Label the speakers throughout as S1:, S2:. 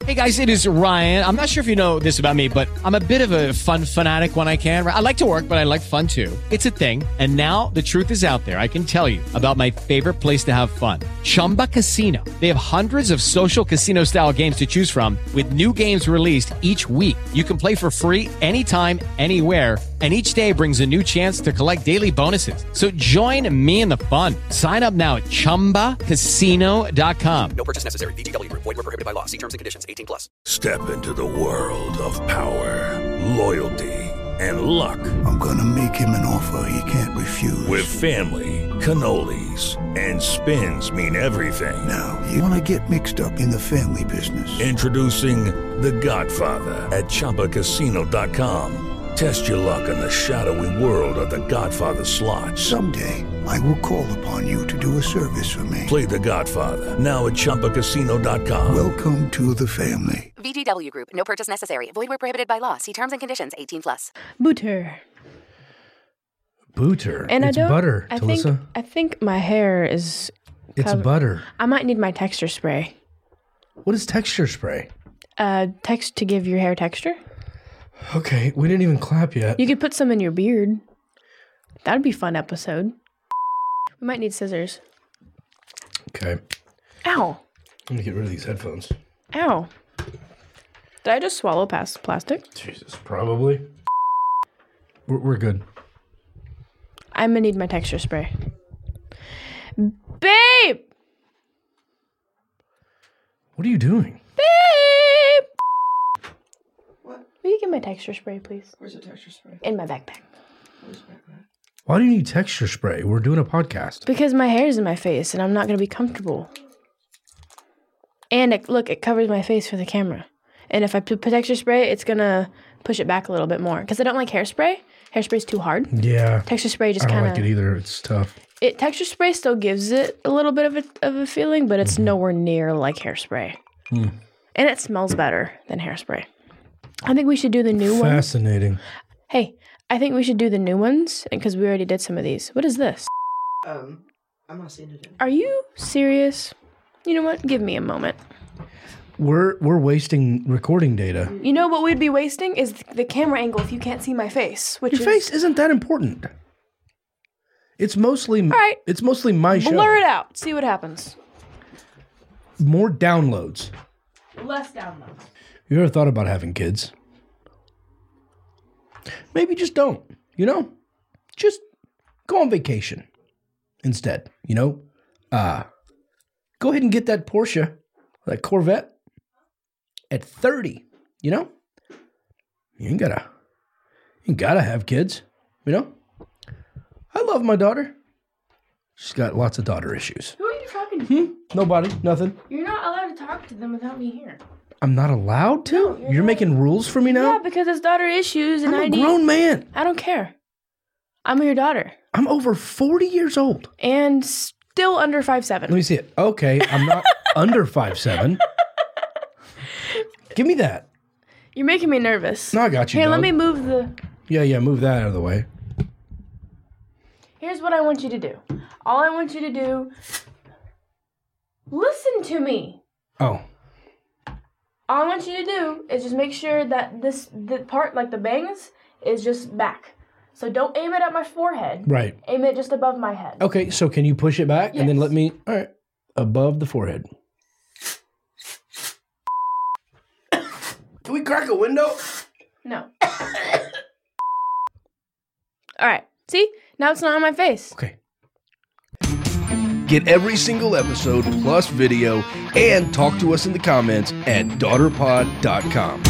S1: Hey guys, it is Ryan. I'm not sure if you know this about me, but I'm a bit of a fun fanatic when I can. I like to work, but I like fun too. It's a thing. And now the truth is out there. I can tell you about my favorite place to have fun. Chumba Casino. They have hundreds of social casino style games to choose from with new games released each week. You can play for free anytime, anywhere. And each day brings a new chance to collect daily bonuses. So join me in the fun. Sign up now at ChumbaCasino.com.
S2: No purchase necessary. VGW Group. Void where prohibited by law. See terms and conditions. 18+.
S3: Step into the world of power, loyalty, and luck.
S4: I'm gonna make him an offer he can't refuse.
S3: With family, cannolis, and spins mean everything.
S4: Now, you wanna get mixed up in the family business.
S3: Introducing The Godfather at ChumbaCasino.com. Test your luck in the shadowy world of The Godfather slot.
S4: Someday, I will call upon you to do a service for me.
S3: Play The Godfather now at ChumbaCasino.com.
S4: Welcome to the family.
S5: VGW Group. No purchase necessary. Void where prohibited by law. See terms and conditions. 18+.
S6: Booter.
S7: And
S6: It's butter,
S7: I
S6: Talisa.
S7: think my hair is...
S6: It's butter.
S7: I might need my texture spray.
S6: What is texture spray?
S7: Text to give your hair texture.
S6: Okay, we didn't even clap yet.
S7: You could put some in your beard. That'd be a fun episode. We might need scissors.
S6: Okay.
S7: Ow.
S6: Let me get rid of these headphones.
S7: Ow. Did I just swallow past plastic?
S6: Jesus, probably. We're good.
S7: I'm gonna need my texture spray. Babe!
S6: What are you doing?
S7: Babe! What? Will you get my texture spray, please?
S8: Where's the texture spray?
S7: In my backpack.
S8: Where's the backpack?
S6: Why do you need texture spray? We're doing a podcast.
S7: Because my hair's in my face and I'm not gonna be comfortable. And it covers my face for the camera. And if I put texture spray, it's gonna push it back a little bit more. Because I don't like hairspray. Hairspray's too hard.
S6: Yeah.
S7: Texture spray just
S6: I don't
S7: kind of...
S6: like it either. It's tough.
S7: Texture spray still gives it a little bit of a feeling, but it's nowhere near like hairspray. And it smells better than hairspray. I think we should do the new ones.
S6: Fascinating.
S7: Hey, I think we should do the new ones because we already did some of these. What is this?
S8: I'm not seeing it.
S7: Are you serious? You know what? Give me a moment.
S6: We're wasting recording data.
S7: You know what we'd be wasting is the camera angle if you can't see my face.
S6: Your face isn't that important. It's mostly
S7: all right.
S6: It's mostly my show.
S7: Blur it out. See what happens.
S6: More downloads.
S7: Less downloads.
S6: You ever thought about having kids? Maybe just don't. You know, just go on vacation instead. You know, go ahead and get that Porsche, that Corvette. At 30, you know, you ain't gotta have kids, you know. I love my daughter. She's got lots of daughter issues.
S7: Who are you talking to?
S6: Nobody, nothing.
S7: You're not allowed to talk to them without me here.
S6: I'm not allowed to?
S7: No,
S6: you're making rules for me now?
S7: Yeah, because it's daughter issues and
S6: I'm a grown man.
S7: I don't care. I'm your daughter.
S6: I'm over 40 years old.
S7: And still under 5'7".
S6: Let me see it. Okay, I'm not under 5'7". Give me that.
S7: You're making me nervous.
S6: No, I got you,
S7: Here, let
S6: dog.
S7: me move the...
S6: Yeah, move that out of the way.
S7: Here's what I want you to do. All I want you to do... Listen to me.
S6: Oh.
S7: All I want you to do is just make sure that the part, like the bangs, is just back. So don't aim it at my forehead.
S6: Right.
S7: Aim it just above my head.
S6: Okay, so can you push it back and then let me... All right. Above the forehead. Can we crack a window?
S7: No. All right. See? Now it's not on my face.
S6: Okay.
S9: Get every single episode plus video and talk to us in the comments at daughterpod.com.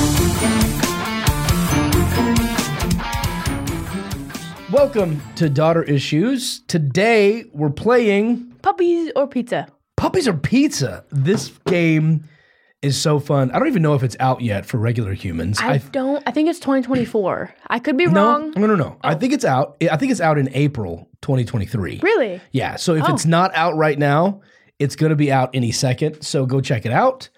S6: Welcome to Daughter Issues. Today we're playing
S7: Puppies or Pizza.
S6: Puppies or Pizza. This game is so fun. I don't even know if it's out yet for regular humans.
S7: I think it's 2024. I could be wrong.
S6: No. I think it's out. I think it's out in April 2023.
S7: Really?
S6: Yeah. So if it's not out right now, it's going to be out any second. So go check it out.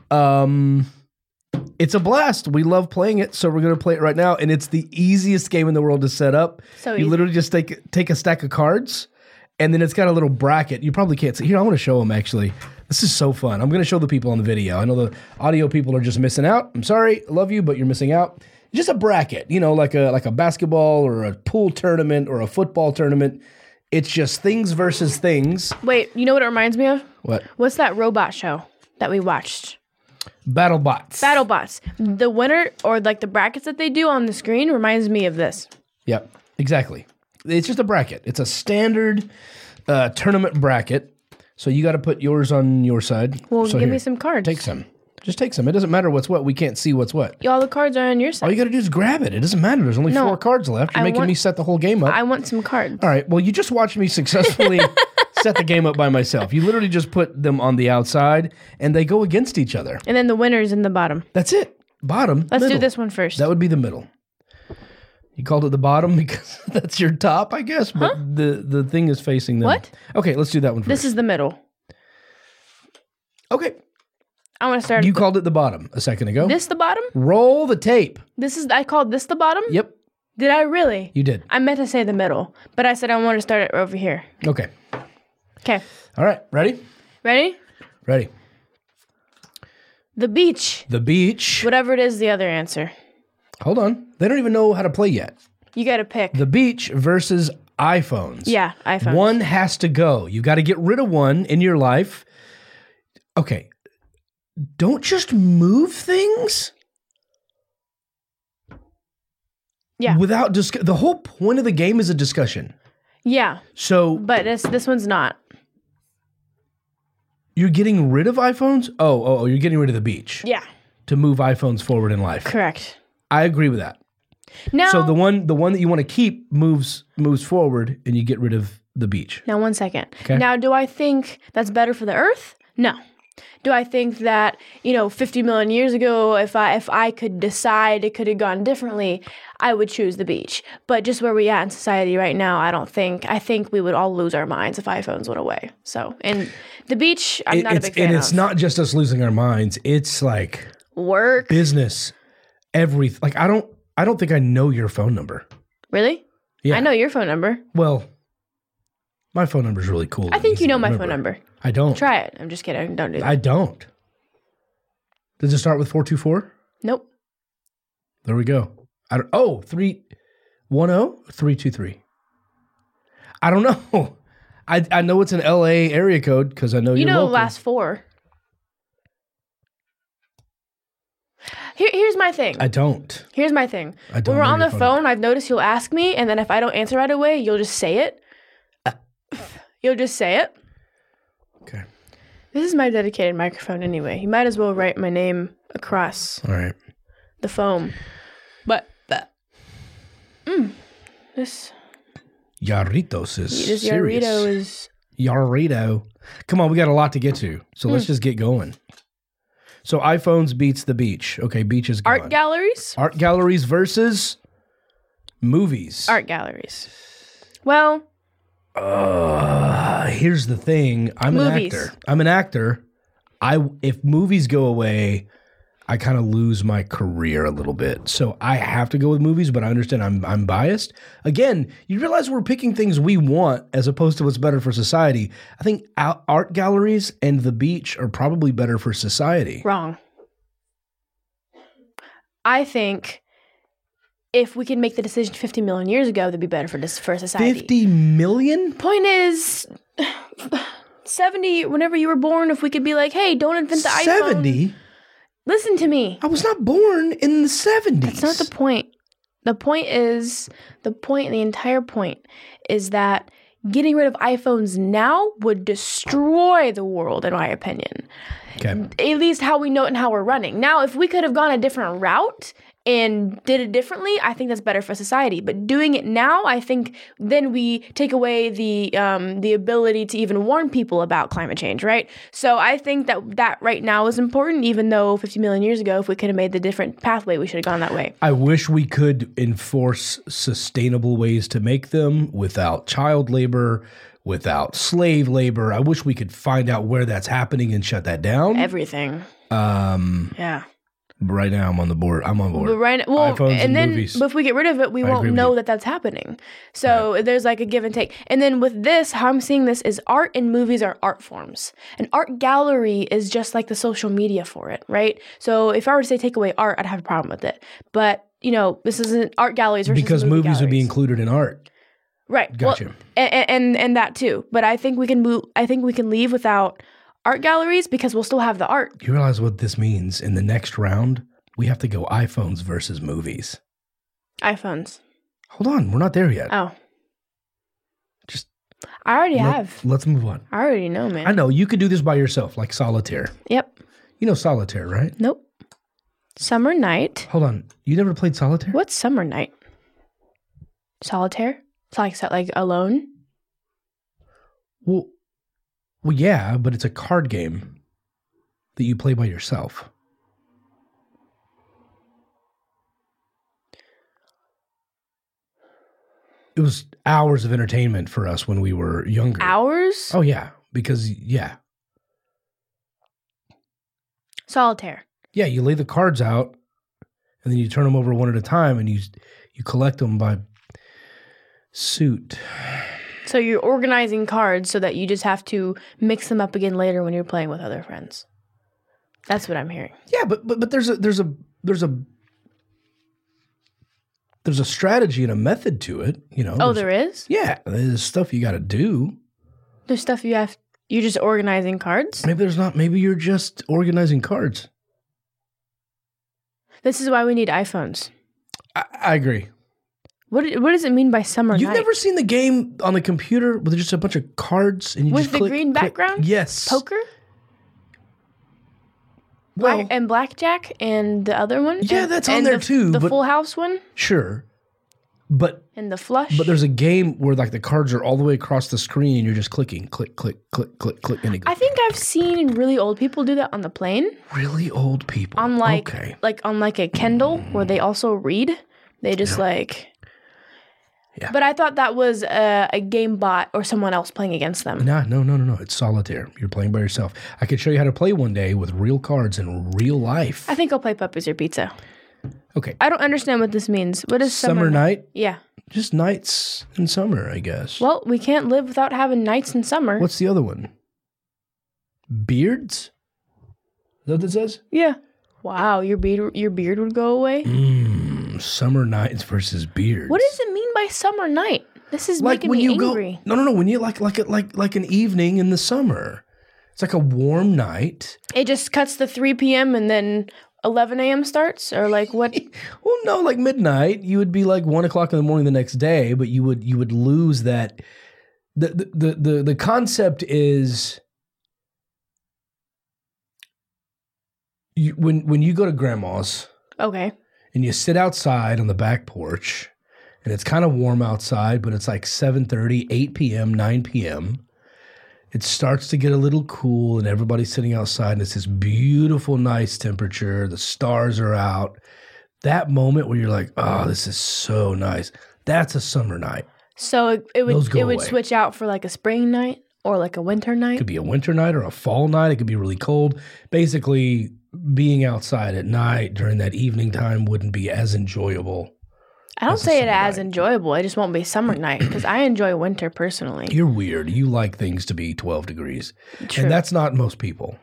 S6: It's a blast. We love playing it. So we're going to play it right now. And it's the easiest game in the world to set up.
S7: So
S6: you literally just take a stack of cards. And then it's got a little bracket. You probably can't see. Here, I want to show them, actually. This is so fun. I'm going to show the people on the video. I know the audio people are just missing out. I'm sorry, I love you, but you're missing out. Just a bracket, like a basketball or a pool tournament or a football tournament. It's just things versus things.
S7: Wait, you know what it reminds me of?
S6: What?
S7: What's that robot show that we watched?
S6: BattleBots.
S7: BattleBots. The winner or like the brackets that they do on the screen reminds me of this.
S6: Yep, exactly. It's just a bracket. It's a standard tournament bracket. So you got to put yours on your side.
S7: Well,
S6: so
S7: give me some cards.
S6: Take some. Just take some. It doesn't matter what's what. We can't see what's what.
S7: All the cards are on your side.
S6: All you got to do is grab it. It doesn't matter. There's only 4 cards left. You're making me set the whole game up.
S7: I want some cards.
S6: All right. Well, you just watched me successfully set the game up by myself. You literally just put them on the outside, and they go against each other.
S7: And then the winner's in the bottom.
S6: That's it. Bottom.
S7: Let's
S6: middle.
S7: do this one first.
S6: That would be the middle. You called it the bottom because that's your top, I guess, but the thing is facing them.
S7: What?
S6: Okay, let's do that one first.
S7: This is the middle.
S6: Okay.
S7: I want to start.
S6: You called it the bottom a second ago.
S7: This the bottom?
S6: Roll the tape.
S7: I called this the bottom?
S6: Yep.
S7: Did I really?
S6: You did.
S7: I meant to say the middle, but I said I want to start it over here.
S6: Okay.
S7: Okay.
S6: All right. Ready?
S7: Ready?
S6: Ready.
S7: The beach.
S6: The beach.
S7: Whatever it is, the other answer.
S6: Hold on. They don't even know how to play yet.
S7: You got to pick.
S6: The beach versus iPhones.
S7: Yeah, iPhones.
S6: One has to go. You got to get rid of one in your life. Okay. Don't just move things.
S7: Yeah.
S6: Without the whole point of the game is a discussion.
S7: Yeah.
S6: So,
S7: but this one's not.
S6: You're getting rid of iPhones? Oh, you're getting rid of the beach.
S7: Yeah.
S6: To move iPhones forward in life.
S7: Correct.
S6: I agree with that.
S7: Now,
S6: so the one that you want to keep moves forward, and you get rid of the beach.
S7: Now, 1 second.
S6: Okay.
S7: Now, do I think that's better for the Earth? No. Do I think that 50 million years ago, if I could decide it could have gone differently, I would choose the beach. But just where we at in society right now, I think we would all lose our minds if iPhones went away. So, and the beach, I'm not a big fan
S6: And
S7: of.
S6: it's not just us losing our minds. It's like
S7: work,
S6: business, everything. Like I don't think I know your phone number.
S7: Really?
S6: Yeah.
S7: I know your phone number.
S6: Well, my phone number is really cool.
S7: I think you know my phone number.
S6: I don't.
S7: Try it. I'm just kidding. Don't do that.
S6: I don't. Does it start with 424?
S7: Nope.
S6: There we go. 310 323. I don't know. I know it's an LA area code because I know you're
S7: know
S6: local.
S7: the last 4. Here's my thing.
S6: I don't.
S7: Here's my thing.
S6: I don't
S7: when we're
S6: know
S7: on
S6: your
S7: the
S6: phone
S7: phone, I've noticed you'll ask me, and then if I don't answer right away, you'll just say it. You'll just say it.
S6: Okay.
S7: This is my dedicated microphone anyway. You might as well write my name across
S6: All right.
S7: the foam. But this
S6: Yarritos is
S7: this
S6: serious.
S7: Yarrito is
S6: Yarrito. Come on, we got a lot to get to. So let's just get going. So iPhones beats the beach. Okay, beach is gone.
S7: art galleries.
S6: Art galleries versus movies.
S7: Art galleries. Well,
S6: Here's the thing. I'm
S7: Movies.
S6: an actor. If movies go away, I kind of lose my career a little bit. So I have to go with movies, but I understand I'm biased. Again, you realize we're picking things we want as opposed to what's better for society. I think art galleries and the beach are probably better for society.
S7: wrong. I think if we could make the decision 50 million years ago, that'd be better for society.
S6: 50 million?
S7: Point is, 70, whenever you were born, if we could be like, hey, don't invent the iPhone.
S6: 70?
S7: Listen to me.
S6: I was not born in the 70s.
S7: That's not the point. The entire point is that getting rid of iPhones now would destroy the world, in my opinion.
S6: Okay.
S7: At least how we know it and how we're running. Now, if we could have gone a different route and did it differently, I think that's better for society. But doing it now, I think then we take away the ability to even warn people about climate change, right? So I think that right now is important, even though 50 million years ago, if we could have made the different pathway, we should have gone that way.
S6: I wish we could enforce sustainable ways to make them without child labor, without slave labor. I wish we could find out where that's happening and shut that down.
S7: Everything.
S6: Um,
S7: Yeah.
S6: Right now, I'm on the board. I'm on board.
S7: But right, well,
S6: iPhones
S7: and then
S6: movies.
S7: but if we get rid of it, we
S6: I agree
S7: won't
S6: with
S7: know
S6: you.
S7: that that's happening. So there's like a give and take. And then with this, how I'm seeing this is art and movies are art forms. An art gallery is just like the social media for it, right? So if I were to say take away art, I'd have a problem with it. But this isn't art galleries versus
S6: Because
S7: movie
S6: movies would be
S7: galleries.
S6: included in art.
S7: Right.
S6: Gotcha.
S7: Well, and that too. But I think we can move. I think we can leave without art galleries because we'll still have the art.
S6: You realize what this means? In the next round, we have to go iPhones versus movies.
S7: iPhones.
S6: Hold on, we're not there yet.
S7: Oh.
S6: Just
S7: I already have.
S6: Let's move on.
S7: I already know, man.
S6: I know you could do this by yourself, like solitaire.
S7: Yep.
S6: You know solitaire, right?
S7: Nope. Summer night.
S6: Hold on, you never played solitaire?
S7: What's summer night? Solitaire? It's like alone?
S6: Well, yeah, but it's a card game that you play by yourself. It was hours of entertainment for us when we were younger.
S7: Hours?
S6: Oh, yeah. Because, yeah.
S7: Solitaire.
S6: Yeah, you lay the cards out, and then you turn them over one at a time, and you collect them by suit.
S7: So you're organizing cards so that you just have to mix them up again later when you're playing with other friends. That's what I'm hearing.
S6: Yeah, but there's a strategy and a method to it, you know.
S7: Oh, there is?
S6: Yeah, there's stuff you got to do.
S7: There's stuff you're just organizing cards?
S6: Maybe there's not. Maybe you're just organizing cards.
S7: This is why we need iPhones.
S6: I agree.
S7: What does it mean by summer
S6: You've
S7: night?
S6: never seen the game on the computer with just a bunch of cards and you
S7: With
S6: just
S7: the
S6: click,
S7: green
S6: click?
S7: background?
S6: Yes.
S7: Poker?
S6: Well,
S7: And blackjack and the other one?
S6: Yeah,
S7: And-
S6: that's on
S7: and
S6: there
S7: the,
S6: too,
S7: The
S6: but-
S7: Full House one?
S6: sure, but
S7: And the flush?
S6: there's a game where like the cards are all the way across the screen and you're just clicking, click, click, click, click, click, and it goes.
S7: I think I've seen really old people do that on the plane.
S6: Really old people.
S7: On
S6: okay.
S7: on a Kindle where they also read. They just
S6: Yeah.
S7: But I thought that was a game bot or someone else playing against them.
S6: No. It's solitaire. You're playing by yourself. I could show you how to play one day with real cards in real life.
S7: I think I'll play Puppies or Pizza.
S6: Okay.
S7: I don't understand what this means. What is
S6: Summer night?
S7: Yeah.
S6: Just nights in summer, I guess.
S7: Well, we can't live without having nights in summer.
S6: What's the other one? Beards? Is that what it says?
S7: Yeah. Wow, your beard would go away?
S6: Summer nights versus beards.
S7: What does it mean by summer night? This is
S6: like
S7: making
S6: when
S7: me
S6: you
S7: angry.
S6: go? No. When you like an evening in the summer, it's like a warm night.
S7: It just cuts to 3 p.m. and then 11 a.m. starts, or like what?
S6: Well, no, like midnight. You would be like 1 o'clock in the morning the next day, but you would lose that. The concept is when you go to grandma's.
S7: Okay.
S6: And you sit outside on the back porch, and it's kind of warm outside, but it's like 7:30, 8 p.m., 9 p.m. It starts to get a little cool, and everybody's sitting outside, and it's this beautiful, nice temperature. The stars are out. That moment where you're like, oh, this is so nice. That's a summer night.
S7: So it
S6: Those go
S7: would
S6: away.
S7: switch out for like a spring night or like a winter
S6: It
S7: night.
S6: could be a winter night or a fall night. It could be really cold. Basically, being outside at night during that evening time wouldn't be as enjoyable.
S7: I don't
S6: That's a
S7: say it
S6: summer
S7: as
S6: night.
S7: enjoyable. It just won't be summer night because I enjoy winter personally.
S6: You're weird. You like things to be 12 degrees.
S7: True.
S6: And that's not most people.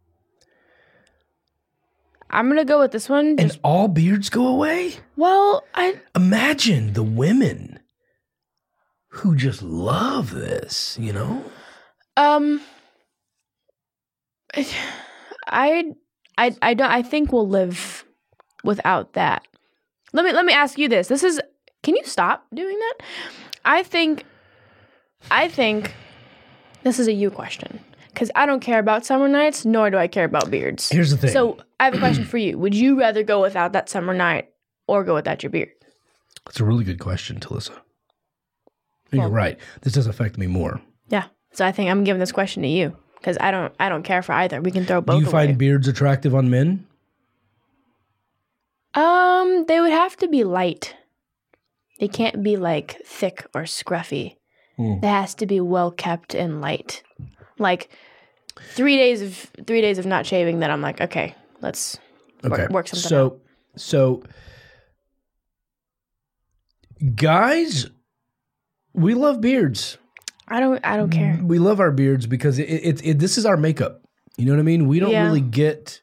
S7: I'm gonna go with this one.
S6: And all beards go away?
S7: Well,
S6: Imagine the women who just love this, you know?
S7: I think we'll live without that. Let me ask you this. Can you stop doing that? I think this is a you question. Because I don't care about summer nights, nor do I care about beards.
S6: Here's the thing.
S7: So I have a question for you. Would you rather go without that summer night or go without your beard?
S6: It's a really good question, Talissa. And you're right. This does affect me more.
S7: Yeah. So I think I'm giving this question to you. Because I don't care for either. We can throw both
S6: Do you
S7: away.
S6: find beards attractive on men?
S7: They would have to be light. They can't be like thick or scruffy. It has to be well kept and light. Like 3 days of not shaving, then I'm like, okay, let's
S6: Okay.
S7: Work something out.
S6: So, guys, we love beards.
S7: I don't care.
S6: We love our beards because this is our makeup. You know what I mean? We don't really get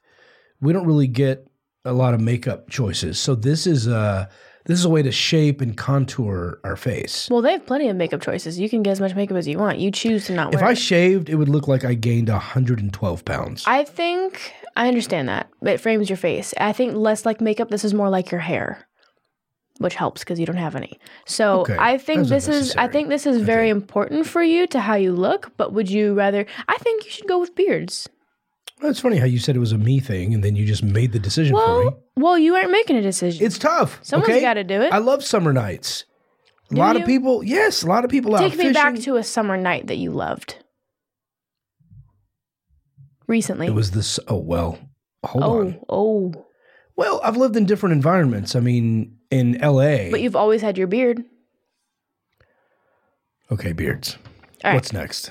S6: a lot of makeup choices. So this is a way to shape and contour our face.
S7: Well, they have plenty of makeup choices. You can get as much makeup as you want. You choose to not wear
S6: If I
S7: it.
S6: shaved, it would look like I gained 112 pounds.
S7: I think I understand that. It frames your face. I think less like makeup. This is more like your hair, which helps because you don't have any. So
S6: Okay,
S7: I think
S6: that's
S7: this is very important for you to how you look. But would you rather? I think you should go with beards.
S6: Well, it's funny how you said it was a me thing, and then you just made the decision for me.
S7: Well, you aren't making a decision.
S6: It's tough.
S7: Someone's got to do it.
S6: I love summer nights. A lot of people out
S7: Take
S6: fishing.
S7: me back to a summer night that you loved. Recently.
S6: It was this. Oh well, hold on.
S7: Oh.
S6: Well, I've lived in different environments. I mean, in L.A.
S7: But you've always had your beard.
S6: Okay, beards.
S7: All right.
S6: What's next?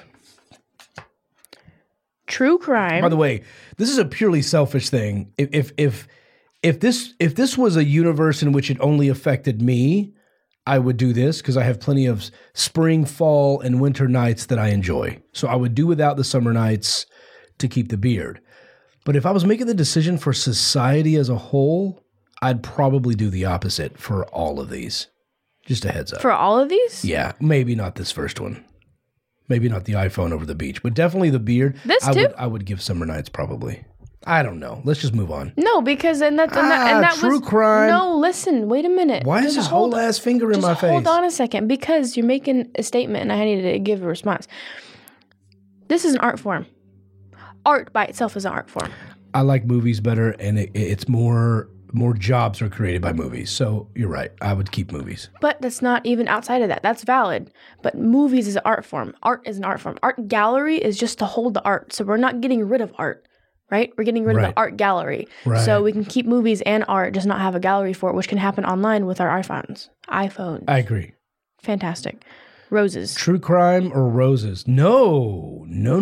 S7: True crime.
S6: By the way, this is a purely selfish thing. If this was a universe in which it only affected me, I would do this because I have plenty of spring, fall, and winter nights that I enjoy. So I would do without the summer nights to keep the beard. But if I was making the decision for society as a whole, I'd probably do the opposite for all of these. Just a heads up.
S7: For all of these?
S6: Yeah, maybe not this first one. Maybe not the iPhone over the beach, but definitely the beard.
S7: This too?
S6: I would give summer nights probably. I don't know. Let's just move on.
S7: No, because and that
S6: true crime.
S7: No, listen, wait a minute.
S6: Why is this whole ass finger in my face?
S7: Hold on a second, because you're making a statement and I needed to give a response. This is an art form. Art by itself is an art form.
S6: I like movies better, and it's more jobs are created by movies. So you're right. I would keep movies.
S7: But that's not even outside of that. That's valid. But movies is an art form. Art is an art form. Art gallery is just to hold the art. So we're not getting rid of art, right? We're getting rid of the art gallery.
S6: Right.
S7: So we can keep movies and art, just not have a gallery for it, which can happen online with our iPhones.
S6: I agree.
S7: Fantastic. Roses.
S6: True crime or roses? No.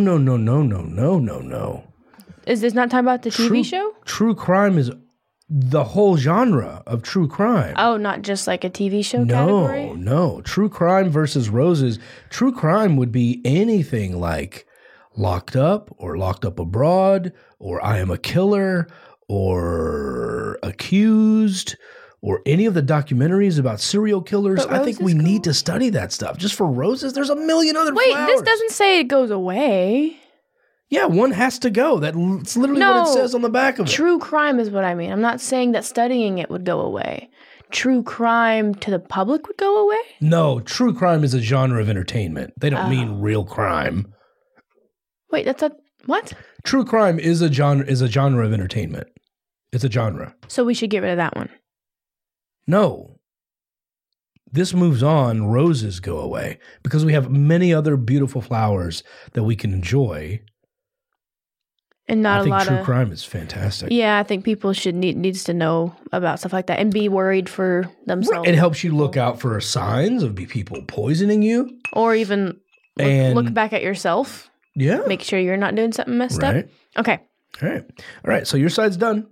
S7: Is this not talking about the TV show?
S6: True crime is the whole genre of true crime.
S7: Oh, not just like a TV show category?
S6: No. True crime versus roses. True crime would be anything like Locked Up or Locked Up Abroad or I Am a Killer or Accused or any of the documentaries about serial killers. I think we need to study that stuff. Just for roses, there's a million other flowers.
S7: This doesn't say it goes away.
S6: Yeah, one has to go. That's literally what it says on the back of it.
S7: True crime is what I mean. I'm not saying that studying it would go away. True crime to the public would go away?
S6: No, true crime is a genre of entertainment. They don't mean real crime.
S7: Wait, that's a what?
S6: True crime is a genre of entertainment. It's a genre.
S7: So we should get rid of that one.
S6: No. This moves on, roses go away because we have many other beautiful flowers that we can enjoy.
S7: And not
S6: I think
S7: a lot
S6: true
S7: of
S6: crime is fantastic.
S7: Yeah, I think people needs to know about stuff like that and be worried for themselves.
S6: It helps you look out for signs of people poisoning you.
S7: Or even look back at yourself.
S6: Yeah.
S7: Make sure you're not doing something messed up. Okay.
S6: All right. So your side's done.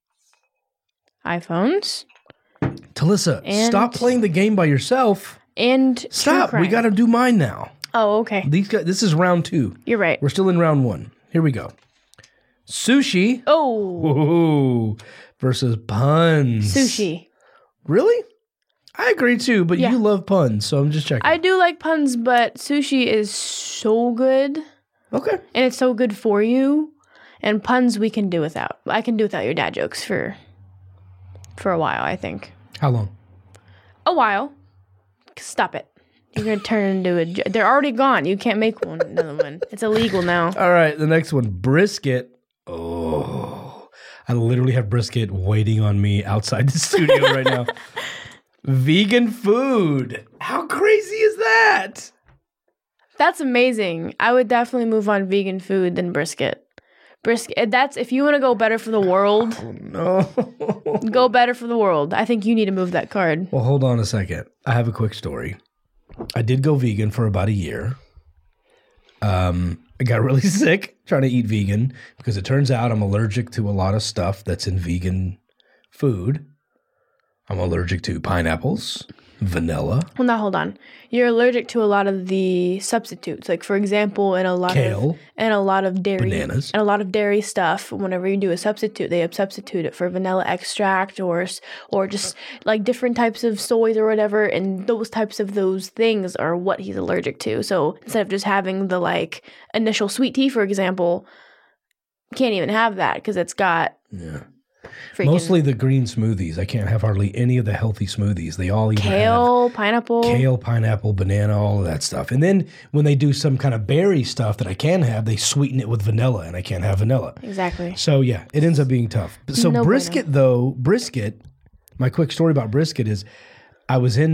S7: iPhones.
S6: Talissa, stop playing the game by yourself.
S7: And
S6: stop. We got to do mine now.
S7: Oh, okay.
S6: This is round 2.
S7: You're right.
S6: We're still in round 1. Here we go. Sushi.
S7: Oh.
S6: Versus puns.
S7: Sushi.
S6: Really? I agree too, but you love puns, so I'm just checking.
S7: I do like puns, but sushi is so good.
S6: Okay.
S7: And it's so good for you. And puns we can do without. I can do without your dad jokes for a while, I think.
S6: How long?
S7: A while. Stop it. You're going to turn into they're already gone. You can't make another one. It's illegal now.
S6: All right, the next one, brisket. Oh, I literally have brisket waiting on me outside the studio right now. Vegan food. How crazy is that?
S7: That's amazing. I would definitely move on vegan food than brisket. Brisket, that's if you want to go better for the world.
S6: Oh, no.
S7: Go better for the world. I think you need to move that card.
S6: Well, hold on a second. I have a quick story. I did go vegan for about a year. And I got really sick trying to eat vegan because it turns out I'm allergic to a lot of stuff that's in vegan food. I'm allergic to pineapples, vanilla,
S7: Well, now hold on. You're allergic to a lot of the substitutes. Like for example, in a lot
S6: Kale,
S7: of dairy
S6: bananas.
S7: and a lot of dairy stuff. Whenever you do a substitute, they substitute it for vanilla extract or just like different types of soys or whatever. And those types of those things are what he's allergic to. So instead of just having the like initial sweet tea, for example, you can't even have that because it's got freaking
S6: Mostly the green smoothies. I can't have hardly any of the healthy smoothies. They all either
S7: kale, pineapple.
S6: have kale, pineapple, banana, all of that stuff. And then when they do some kind of berry stuff that I can have, they sweeten it with vanilla, and I can't have vanilla.
S7: Exactly.
S6: So yeah, it ends up being tough. So
S7: No
S6: brisket, my quick story about brisket is I was in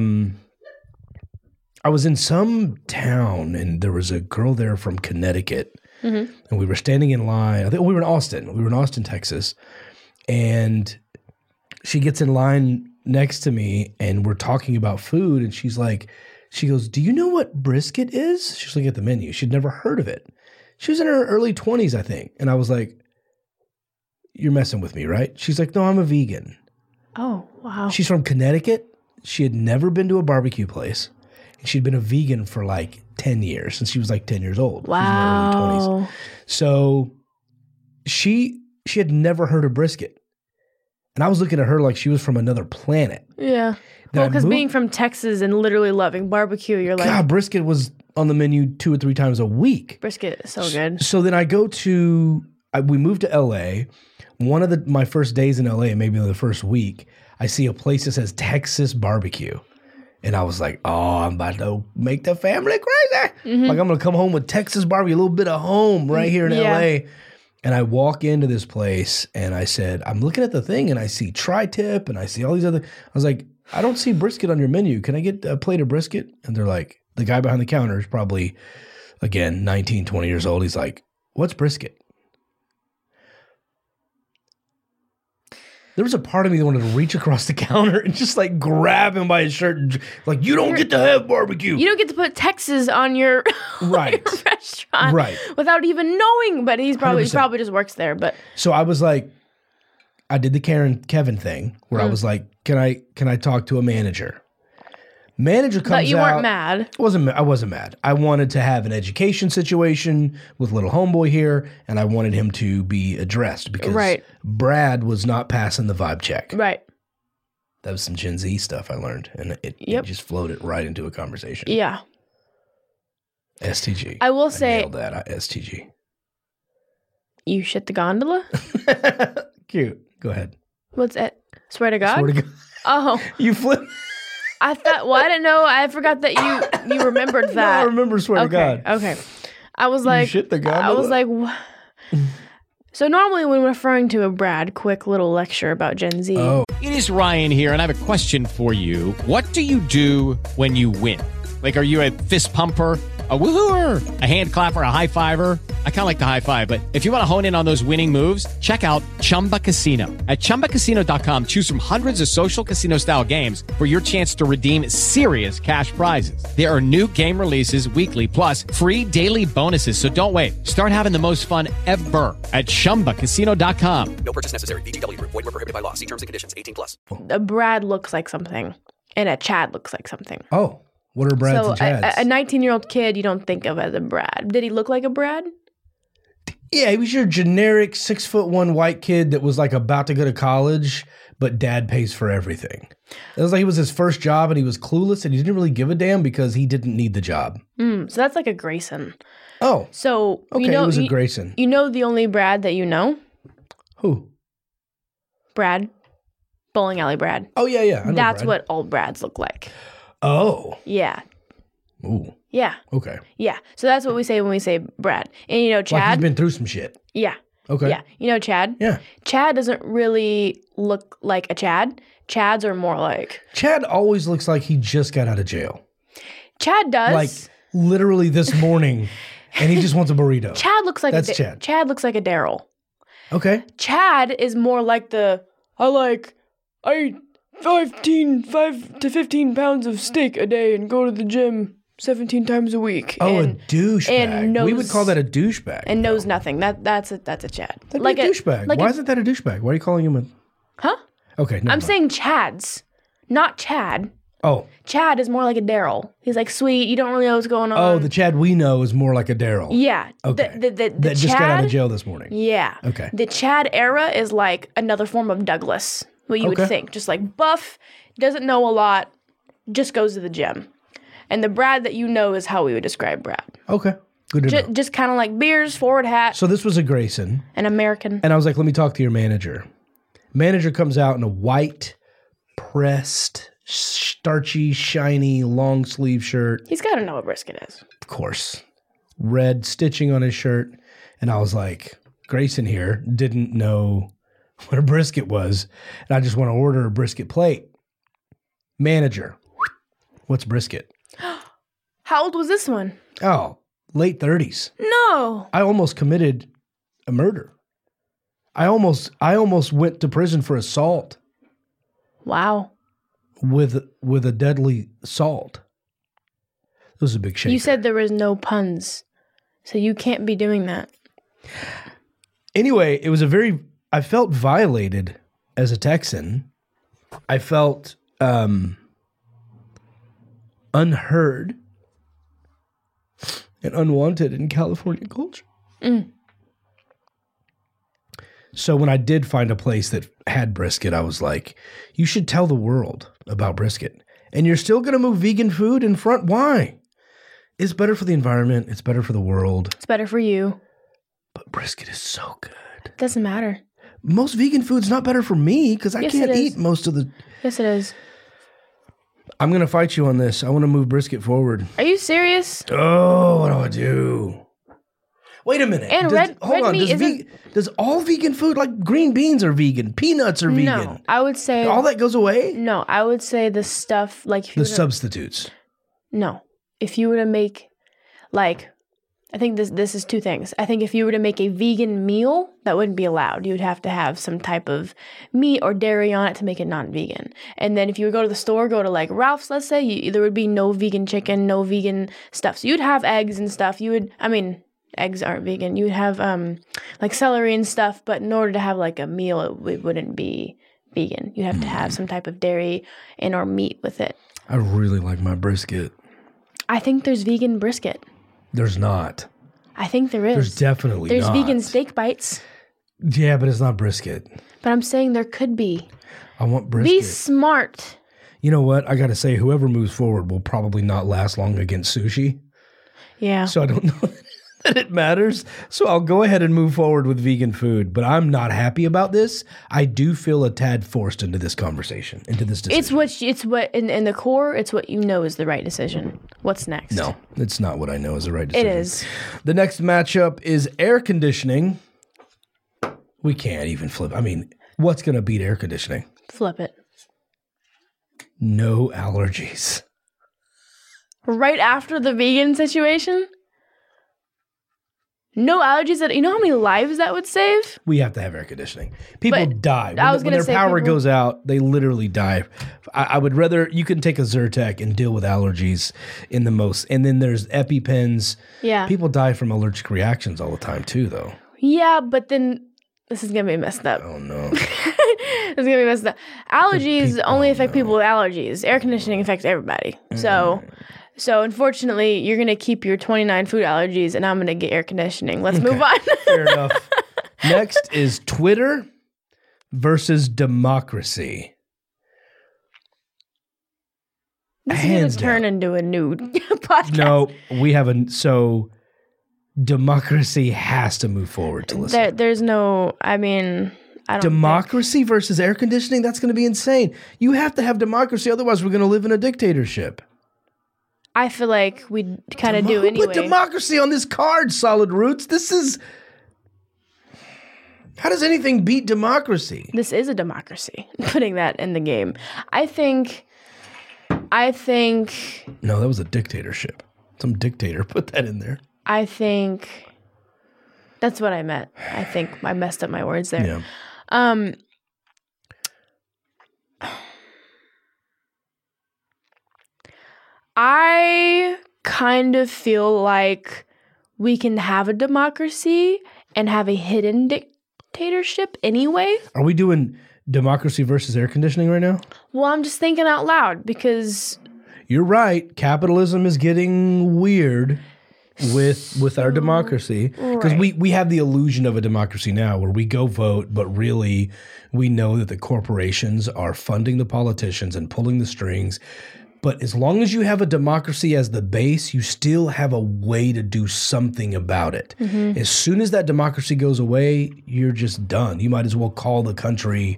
S6: some town and there was a girl there from Connecticut. And we were standing in line. I think we were in Austin. We were in Austin, Texas. And she gets in line next to me and we're talking about food. And she goes, do you know what brisket is? She's looking at the menu. She'd never heard of it. She was in her early 20s, I think. And I was like, you're messing with me, right? She's like, no, I'm a vegan.
S7: Oh, wow.
S6: She's from Connecticut. She had never been to a barbecue place. And she'd been a vegan for like 10 years since she was like 10 years old.
S7: Wow.
S6: She was in her early 20s. So she had never heard of brisket. And I was looking at her like she was from another planet.
S7: Yeah.
S6: Then
S7: Well,
S6: I
S7: because
S6: moved-
S7: being from Texas and literally loving barbecue, you're like,
S6: God, brisket was on the menu 2 or 3 times a week.
S7: brisket is so good.
S6: So then we moved to LA. One of my first days in LA, maybe the first week, I see a place that says Texas barbecue. And I was like, oh, I'm about to make the family crazy. Like I'm going to come home with Texas barbecue, a little bit of home right here in LA. And I walk into this place and I said, I'm looking at the thing and I see tri-tip and I see all these other, I was like, I don't see brisket on your menu. Can I get a plate of brisket? And they're like, the guy behind the counter is probably, again, 19, 20 years old. He's like, what's brisket? There was a part of me that wanted to reach across the counter and just like grab him by his shirt and like, you don't get to have barbecue.
S7: You don't get to put Texas on your,
S6: Right.
S7: on your restaurant
S6: Right.
S7: without even knowing, but he
S6: 100%.
S7: probably just works there. But
S6: So I was like, I did the Kevin thing where I was like, can I talk to a manager? Manager comes out.
S7: But you weren't mad.
S6: I wasn't mad. I wanted to have an education situation with little homeboy here, and I wanted him to be addressed because
S7: Right.
S6: Brad was not passing the vibe check.
S7: Right.
S6: That was some Gen Z stuff I learned, and it just floated right into a conversation.
S7: Yeah.
S6: STG.
S7: I will say-
S6: nailed that. STG.
S7: You shit the gondola?
S6: Cute. Go ahead.
S7: What's it? Swear to God?
S6: Swear to God.
S7: Oh.
S6: You flip.
S7: I thought, well, I didn't know. I forgot that you remembered
S6: No,
S7: that.
S6: I remember. Swear to God.
S7: Okay. I was like,
S6: shit the gondola?
S7: I was like, so normally when referring to a Brad, quick little lecture about Gen Z.
S6: Oh.
S1: It is Ryan here, and I have a question for you. What do you do when you win? Like, are you a fist pumper, a woohooer, a hand clapper, a high fiver? I kind of like the high five, but if you want to hone in on those winning moves, check out Chumba Casino. At ChumbaCasino.com, choose from hundreds of social casino style games for your chance to redeem serious cash prizes. There are new game releases weekly, plus free daily bonuses. So don't wait. Start having the most fun ever at ChumbaCasino.com.
S2: No purchase necessary. VGW Group. Void where prohibited by law. See terms and conditions. 18+.
S7: A Brad looks like something, and a Chad looks like something.
S6: Oh. What are Brads
S7: So
S6: and Chads?
S7: a 19-year-old kid you don't think of as a Brad. Did he look like a Brad?
S6: Yeah, he was your generic 6'1" white kid that was like about to go to college, but dad pays for everything. It was like he was his first job and he was clueless and he didn't really give a damn because he didn't need the job.
S7: So that's like a Grayson.
S6: Oh,
S7: So
S6: okay, it was a Grayson.
S7: You know the only Brad that you know?
S6: Who?
S7: Brad. Bowling alley Brad.
S6: Oh, yeah. I know
S7: That's
S6: Brad.
S7: what old Brads look like.
S6: Oh.
S7: Yeah.
S6: Ooh.
S7: Yeah.
S6: Okay.
S7: Yeah. So that's what we say when we say Brad. And you know
S6: Like
S7: Chad?
S6: he's been through some shit.
S7: Yeah.
S6: Okay.
S7: Yeah. You know Chad?
S6: Yeah.
S7: Chad doesn't really look like a Chad. Chads are more like...
S6: Chad always looks like he just got out of jail.
S7: Chad does.
S6: Like literally this morning and he just wants a burrito.
S7: Chad looks like
S6: That's
S7: a
S6: Chad.
S7: Chad looks like a Daryl.
S6: Okay.
S7: Chad is more like I eat 5 to 15 pounds of steak a day and go to the gym. 17 times a week.
S6: Oh,
S7: and,
S6: a douchebag.
S7: and knows,
S6: we would call that a douchebag.
S7: And knows nothing. That's a Chad.
S6: That'd be a douchebag. Why isn't that a douchebag? Why are you calling him a...
S7: Huh?
S6: Okay, never
S7: I'm
S6: mind.
S7: saying Chads, not Chad.
S6: Oh.
S7: Chad is more like a Daryl. He's like sweet. You don't really know what's going on.
S6: Oh, the Chad we know is more like a Daryl.
S7: Yeah.
S6: Okay.
S7: The
S6: that
S7: Chad,
S6: just got out of jail this morning.
S7: Yeah.
S6: Okay.
S7: The Chad era is like another form of Douglas, what you would think. Just like buff, doesn't know a lot, just goes to the gym. And the Brad that you know is how we would describe Brad.
S6: Okay. Good to know.
S7: Just kind of like beers, forward hat,
S6: So this was a Grayson.
S7: an American.
S6: And I was like, let me talk to your manager. Manager comes out in a white, pressed, starchy, shiny, long sleeve shirt.
S7: He's got to know what brisket is.
S6: Of course. Red stitching on his shirt. And I was like, Grayson here didn't know what a brisket was. And I just want to order a brisket plate. Manager, what's brisket?
S7: How old was this one?
S6: Oh, late 30s.
S7: No.
S6: I almost committed a murder. I almost went to prison for assault.
S7: Wow.
S6: With a deadly assault. It was a big shaker.
S7: You said there was no puns, so you can't be doing that.
S6: Anyway, I felt violated as a Texan. I felt unheard and unwanted in California culture. So when I did find a place that had brisket, I was like, you should tell the world about brisket. And you're still going to move vegan food in front? Why? It's better for the environment. It's better for the world.
S7: It's better for you.
S6: But brisket is so good.
S7: Doesn't matter.
S6: Most vegan food's not better for me because I
S7: Yes,
S6: can't
S7: it
S6: eat
S7: is.
S6: most of the...
S7: Yes, it is.
S6: I'm going to fight you on this. I want to move brisket forward.
S7: Are you serious?
S6: Oh, what do I do? Wait a minute.
S7: And red meat isn't...
S6: Does all vegan food, like green beans are vegan, peanuts are vegan?
S7: No, I would say...
S6: All that goes away?
S7: No, I would say the stuff like... if you
S6: The
S7: were to-
S6: substitutes.
S7: No. If you were to make, like... I think this is two things. I think if you were to make a vegan meal, that wouldn't be allowed. You would have to have some type of meat or dairy on it to make it non-vegan. And then if you would go to the store, go to like Ralph's, let's say, there would be no vegan chicken, no vegan stuff. So you'd have eggs and stuff. Eggs aren't vegan. You would have like celery and stuff, but in order to have like a meal, it wouldn't be vegan. You have to have some type of dairy and or meat with it.
S6: I really like my brisket.
S7: I think there's vegan brisket.
S6: There's not.
S7: I think there is.
S6: There's definitely
S7: There's
S6: not.
S7: vegan steak bites.
S6: Yeah, but it's not brisket.
S7: But I'm saying there could be.
S6: I want brisket.
S7: Be smart.
S6: You know what? I got to say, whoever moves forward will probably not last long against sushi.
S7: Yeah.
S6: So I don't know that it matters. So I'll go ahead and move forward with vegan food. But I'm not happy about this. I do feel a tad forced into this conversation, into this decision.
S7: It's what in the core, it's what you know is the right decision. What's next?
S6: No, it's not what I know is the right decision.
S7: It is.
S6: The next matchup is air conditioning. We can't even flip. I mean, what's going to beat air conditioning?
S7: Flip it.
S6: No allergies.
S7: Right after the vegan situation? No allergies. You know how many lives that would save?
S6: We have to have air conditioning. People
S7: But
S6: die.
S7: I was
S6: When
S7: gonna
S6: their
S7: say
S6: power
S7: people-
S6: goes out, they literally die. I would rather, you can take a Zyrtec and deal with allergies in the most. And then there's EpiPens.
S7: Yeah.
S6: People die from allergic reactions all the time too, though.
S7: Yeah, but then this is going to be messed up.
S6: Oh, no.
S7: This is going to be messed up. Allergies only affect people with allergies. Air conditioning affects everybody. So unfortunately, you're going to keep your 29 food allergies and I'm going to get air conditioning. Let's move on.
S6: Fair enough. Next is Twitter versus democracy.
S7: This is going
S6: Hands
S7: to turn
S6: down.
S7: into a new podcast.
S6: No, we haven't. So democracy has to move forward to listen.
S7: There's no, I don't
S6: Democracy versus air conditioning? That's going to be insane. You have to have democracy. Otherwise, we're going to live in a dictatorship.
S7: I feel like we kind of do
S6: Who
S7: anyway.
S6: put democracy on this card, Solid Roots? This is... How does anything beat democracy?
S7: This is a democracy, putting that in the game. I think...
S6: No, that was a dictatorship. Some dictator put that in there.
S7: I think... That's what I meant. I think I messed up my words there.
S6: Yeah.
S7: I kind of feel like we can have a democracy and have a hidden dictatorship anyway.
S6: Are we doing democracy versus air conditioning right now?
S7: Well, I'm just thinking out loud because
S6: You're right. Capitalism is getting weird with our democracy because we have the illusion of a democracy now where we go vote, but really we know that the corporations are funding the politicians and pulling the strings. But as long as you have a democracy as the base, you still have a way to do something about it. As soon as that democracy goes away, you're just done. You might as well call the country,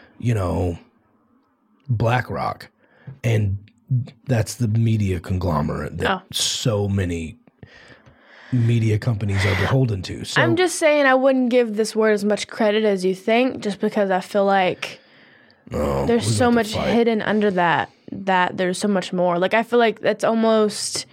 S6: BlackRock. And that's the media conglomerate that so many media companies are beholden to. So
S7: I'm just saying I wouldn't give this word as much credit as you think, just because I feel like there's so much hidden under that there's so much more. Like, I feel like that's almost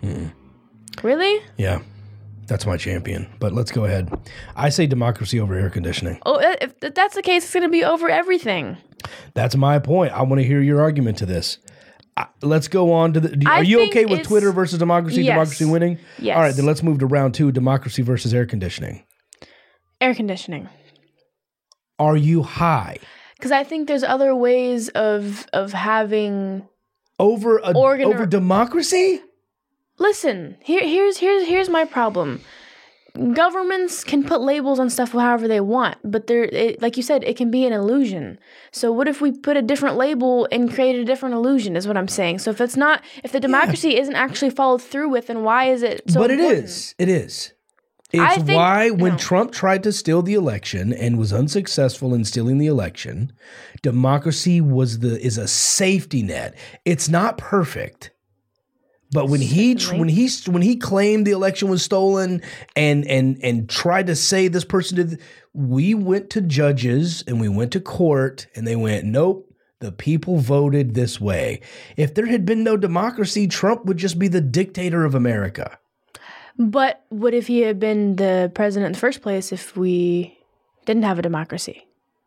S7: really?
S6: Yeah, that's my champion. But let's go ahead. I say democracy over air conditioning.
S7: Oh, if that's the case, it's going to be over everything.
S6: That's my point. I want to hear your argument to this. Let's go on to the. Are you okay with Twitter versus democracy?
S7: Yes.
S6: Democracy winning?
S7: Yes.
S6: All right, then let's move to round 2, democracy versus air conditioning.
S7: Air conditioning.
S6: Are you high?
S7: Because I think there's other ways of having
S6: over democracy.
S7: Listen, here's my problem. Governments can put labels on stuff however they want, but like you said, it can be an illusion. So what if we put a different label and create a different illusion? Is what I'm saying. So if the democracy isn't actually followed through with, then why is it so? But
S6: important? It is. It's why when Trump tried to steal the election and was unsuccessful in stealing the election, democracy is a safety net. It's not perfect. But when he claimed the election was stolen and tried to say this person did, we went to judges and we went to court and they went, nope, the people voted this way. If there had been no democracy, Trump would just be the dictator of America.
S7: But what if he had been the president in the first place if we didn't have a democracy?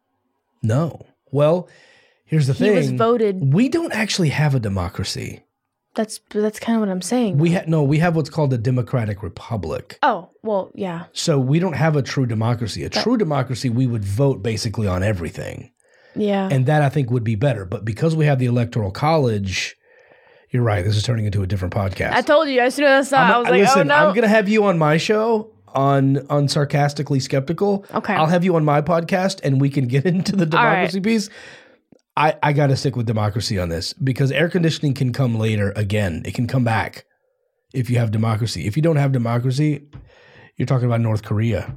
S6: No. Well, here's the thing.
S7: He was voted.
S6: We don't actually have a democracy.
S7: That's kind of what I'm saying.
S6: We have what's called a democratic republic.
S7: Oh, well, yeah.
S6: So we don't have a true democracy. True democracy, we would vote basically on everything.
S7: Yeah.
S6: And that I think would be better. But because we have the Electoral College, you're right. This is turning into a different podcast.
S7: I told you. As soon as I saw it, I was like,
S6: listen,
S7: oh, no.
S6: I'm going to have you on my show on Sarcastically Skeptical.
S7: Okay.
S6: I'll have you on my podcast and we can get into the democracy piece. I got to stick with democracy on this because air conditioning can come later again. It can come back if you have democracy. If you don't have democracy, you're talking about North Korea.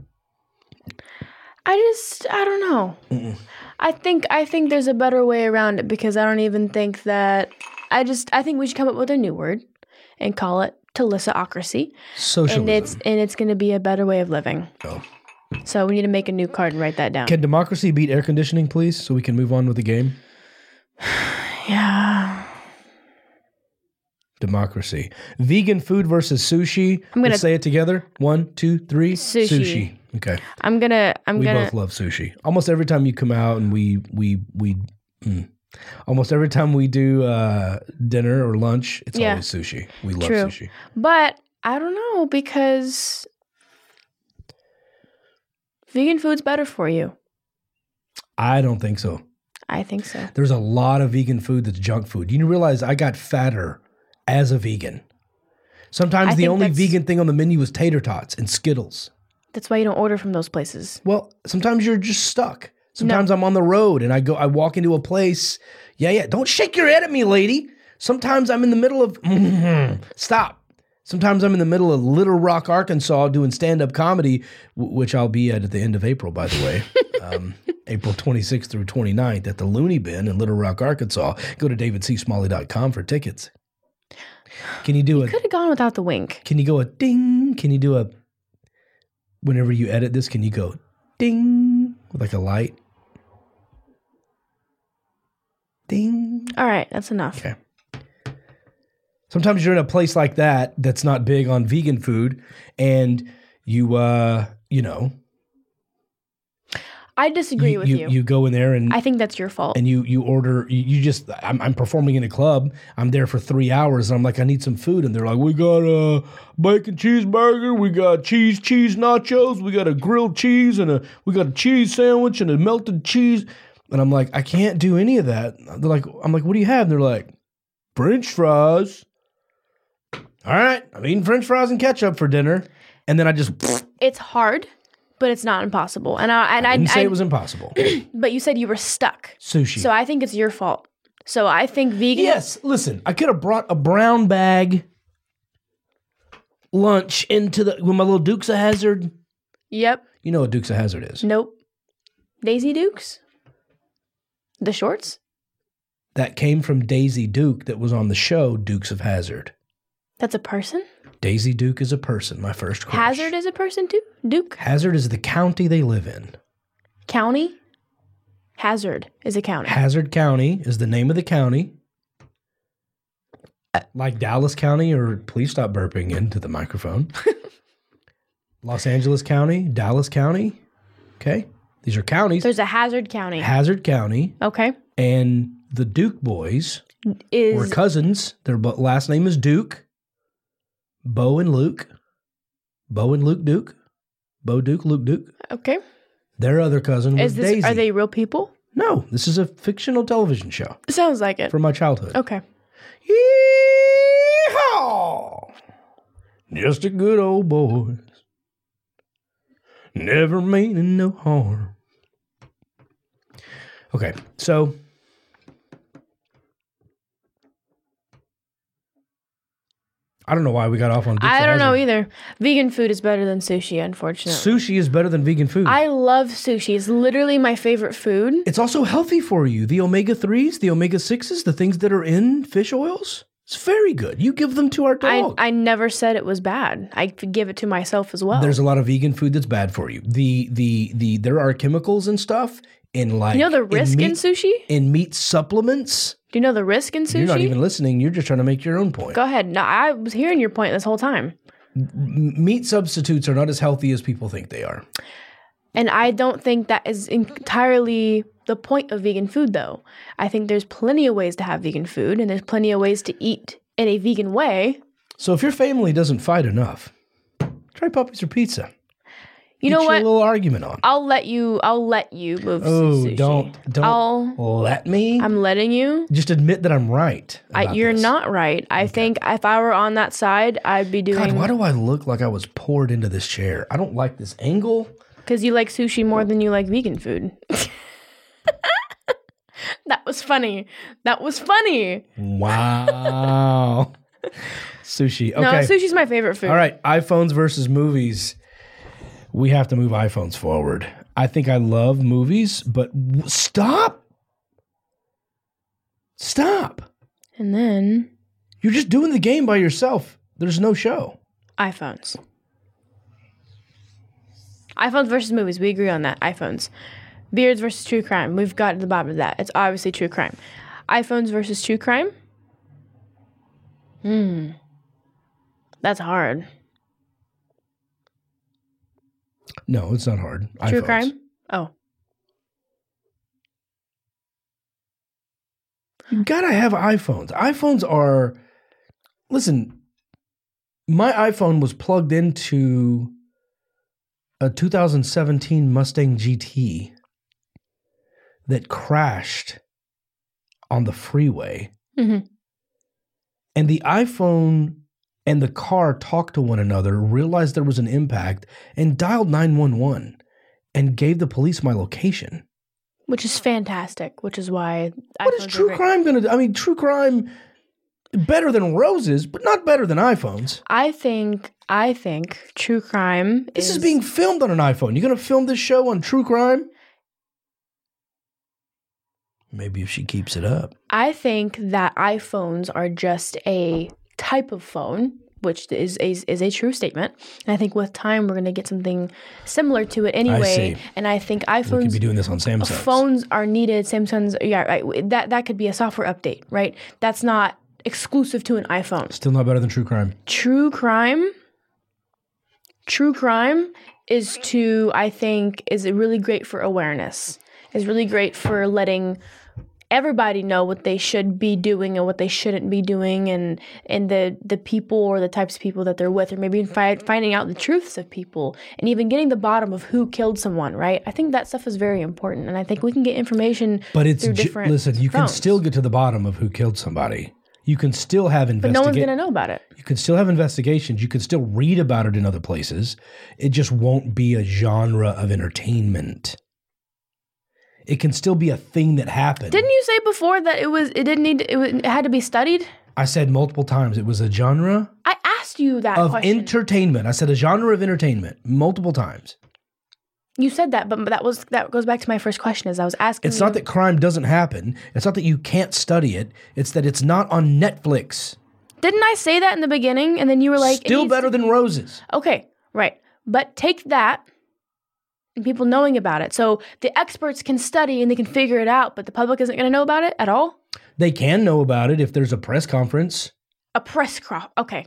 S7: I don't know. Mm-mm. I think there's a better way around it because I don't even think that I think we should come up with a new word and call it Telissocracy.
S6: Socialism.
S7: And it's going to be a better way of living.
S6: Oh.
S7: So we need to make a new card and write that down.
S6: Can democracy beat air conditioning, please, so we can move on with the game?
S7: Yeah.
S6: Democracy. Vegan food versus sushi. Let's say it together. 1, 2, 3. Sushi. Okay.
S7: We
S6: both love sushi. Almost every time you come out and almost every time we do dinner or lunch, it's always sushi. We love sushi.
S7: But I don't know because vegan food's better for you.
S6: I don't think so.
S7: I think so.
S6: There's a lot of vegan food that's junk food. You realize I got fatter as a vegan. Sometimes the only vegan thing on the menu is tater tots and Skittles.
S7: That's why you don't order from those places.
S6: Well, sometimes you're just stuck. Sometimes I'm on the road and I walk into a place. Yeah. Don't shake your head at me, lady. Sometimes I'm in the middle of stop. Sometimes I'm in the middle of Little Rock, Arkansas doing stand-up comedy, which I'll be at the end of April, by the way. April 26th through 29th at the Looney Bin in Little Rock, Arkansas. Go to davidcsmalley.com for tickets. Can you do
S7: You could have gone without the wink.
S6: Can you go a ding? Can you do a, whenever you edit this, can you go ding with like a light? Ding.
S7: All right, that's enough.
S6: Okay. Sometimes you're in a place like that that's not big on vegan food and you
S7: I disagree with you.
S6: You go in there and
S7: I think that's your fault.
S6: and you order. You just I'm performing in a club. I'm there for 3 hours. And I'm like, I need some food, and they're like, we got a bacon cheeseburger, we got cheese nachos, we got a grilled cheese, and we got a cheese sandwich and a melted cheese. And I'm like, I can't do any of that. They're like, I'm like, what do you have? And they're like, French fries. All right, I'm eating French fries and ketchup for dinner, and then I just.
S7: It's hard, but it's not impossible. And
S6: I didn't say it was impossible.
S7: But you said you were stuck.
S6: Sushi.
S7: So I think it's your fault. So I think vegan.
S6: Yes, listen, I could have brought a brown bag lunch with my little Dukes of Hazzard.
S7: Yep.
S6: You know what Dukes of Hazzard is?
S7: Nope. Daisy Dukes? The shorts?
S6: That came from Daisy Duke that was on the show Dukes of Hazzard.
S7: That's a person?
S6: Daisy Duke is a person, my first crush.
S7: Hazard is a person too? Duke?
S6: Hazard is the county they live in.
S7: County? Hazard is a county.
S6: Hazard County is the name of the county. Like Dallas County, or please stop burping into the microphone. Los Angeles County, Dallas County. Okay? These are counties.
S7: There's a Hazard County.
S6: Hazard County.
S7: Okay.
S6: And the Duke boys were cousins. Their last name is Duke. Bo and Luke. Bo and Luke Duke. Bo Duke, Luke Duke.
S7: Okay.
S6: Their other cousin was Daisy.
S7: Are they real people?
S6: No, this is a fictional television show.
S7: Sounds like it.
S6: From my childhood.
S7: Okay.
S6: Yeehaw! Just a good old boy. Never meaning no harm. Okay, so I don't know why we got off on Dukes
S7: I don't
S6: of
S7: know
S6: Hazzard.
S7: either. Vegan food is better than sushi, unfortunately.
S6: Sushi is better than vegan food.
S7: I love sushi. It's literally my favorite food.
S6: It's also healthy for you. The omega-3s, the omega-6s, the things that are in fish oils, it's very good. You give them to our dog.
S7: I never said it was bad. I could give it to myself as well.
S6: There's a lot of vegan food that's bad for you. There are chemicals and stuff in like...
S7: You know the risk in sushi?
S6: In meat supplements.
S7: Do you know the risk in sushi?
S6: You're not even listening. You're just trying to make your own point.
S7: Go ahead. No, I was hearing your point this whole time.
S6: Meat substitutes are not as healthy as people think they are.
S7: And I don't think that is entirely the point of vegan food, though. I think there's plenty of ways to have vegan food, and there's plenty of ways to eat in a vegan way.
S6: So if your family doesn't fight enough, try Puppies or Pizza.
S7: You know what?
S6: A little argument on.
S7: I'll let you move sushi.
S6: Don't let me.
S7: I'm letting you.
S6: Just admit that I'm right.
S7: You're not right. I think if I were on that side, I'd be doing.
S6: God, why do I look like I was poured into this chair? I don't like this angle.
S7: Because you like sushi more than you like vegan food. That was funny.
S6: Wow. Sushi. Okay.
S7: No, sushi's my favorite food.
S6: All right. iPhones versus movies. We have to move iPhones forward. I think I love movies, but stop.
S7: And then
S6: you're just doing the game by yourself. There's no show.
S7: iPhones versus movies. We agree on that. iPhones. Beards versus true crime. We've got to the bottom of that. It's obviously true crime. iPhones versus true crime. That's hard.
S6: No, it's not hard.
S7: True
S6: iPhones.
S7: crime? Oh.
S6: You gotta have iPhones. iPhones are... Listen, my iPhone was plugged into a 2017 Mustang GT that crashed on the freeway.
S7: Mm-hmm.
S6: And the iPhone and the car talked to one another, realized there was an impact, and dialed 911 and gave the police my location.
S7: Which is fantastic, which is why...
S6: What is true crime going to do? I mean, true crime, better than roses, but not better than iPhones.
S7: I think true crime
S6: This is being filmed on an iPhone. You're going to film this show on true crime? Maybe if she keeps it up.
S7: I think that iPhones are just a type of phone, which is a true statement. And I think with time, we're going to get something similar to it anyway.
S6: I see.
S7: And I think iPhones...
S6: We could be doing this on Samsung.
S7: Phones are needed. Samsung's... Yeah, right. That could be a software update, right? That's not exclusive to an iPhone.
S6: Still not better than true crime.
S7: True crime? True crime is really great for awareness. Is really great for letting everybody know what they should be doing and what they shouldn't be doing, and the people or the types of people that they're with, or maybe finding out the truths of people, and even getting the bottom of who killed someone, right? I think that stuff is very important, and I think we can get information through different
S6: listen, you can
S7: phones.
S6: still get to the bottom of who killed somebody. You can still have
S7: But no one's going to know about it.
S6: You can still have investigations. You can still read about it in other places. It just won't be a genre of entertainment. It can still be a thing that happened.
S7: Didn't you say before that it had to be studied?
S6: I said multiple times it was a genre
S7: I asked you that
S6: of
S7: question.
S6: entertainment. I said a genre of entertainment multiple times.
S7: You said that, but that goes back to my first question. As I was asking,
S6: It's not that crime doesn't happen. It's not that you can't study it. It's that it's not on Netflix.
S7: Didn't I say that in the beginning? And then you were like,
S6: Still better than Roses.
S7: Okay, right. But take that and people knowing about it. So the experts can study and they can figure it out, but the public isn't going to know about it at all?
S6: They can know about it if there's a press conference.
S7: A press
S6: Conference.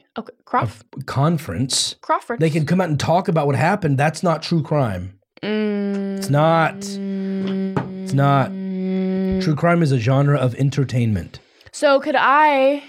S6: They can come out and talk about what happened. That's not true crime. It's not. It's not. True crime is a genre of entertainment.
S7: So could I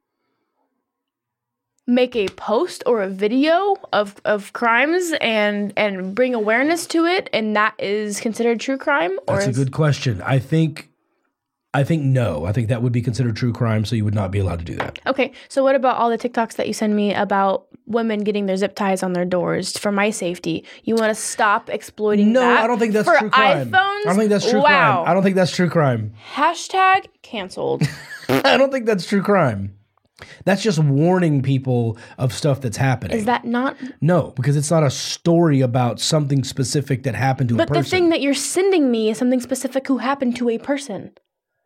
S7: make a post or a video of crimes and bring awareness to it, and that is considered true crime? Or
S6: That's a good question. I think no. I think that would be considered true crime, so you would not be allowed to do that.
S7: Okay, so what about all the TikToks that you send me about women getting their zip ties on their doors for my safety? You want to stop exploiting that?
S6: No, I don't think that's
S7: for
S6: true crime.
S7: iPhones?
S6: I don't think that's true crime. I don't think that's true crime.
S7: Hashtag canceled.
S6: I don't think that's true crime. That's just warning people of stuff that's happening.
S7: Is that not?
S6: No, because it's not a story about something specific that happened to a person.
S7: But the thing that you're sending me is something specific who happened to a person.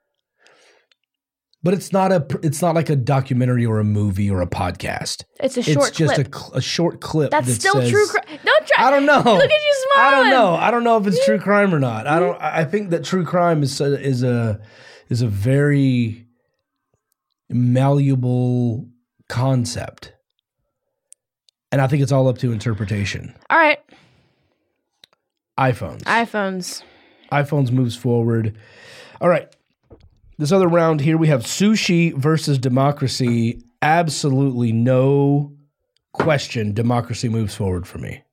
S6: But it's not like a documentary or a movie or a podcast.
S7: It's a short clip.
S6: It's just a short clip.
S7: That's
S6: that
S7: still
S6: says,
S7: true crime. Don't try.
S6: I don't know.
S7: Look at you smiling.
S6: I don't know. I don't know if it's true crime or not. I think that true crime is a very malleable concept, and I think it's all up to interpretation.
S7: All right.
S6: iPhones moves forward. All right. This other round here, we have sushi versus democracy. Absolutely no question. Democracy moves forward for me.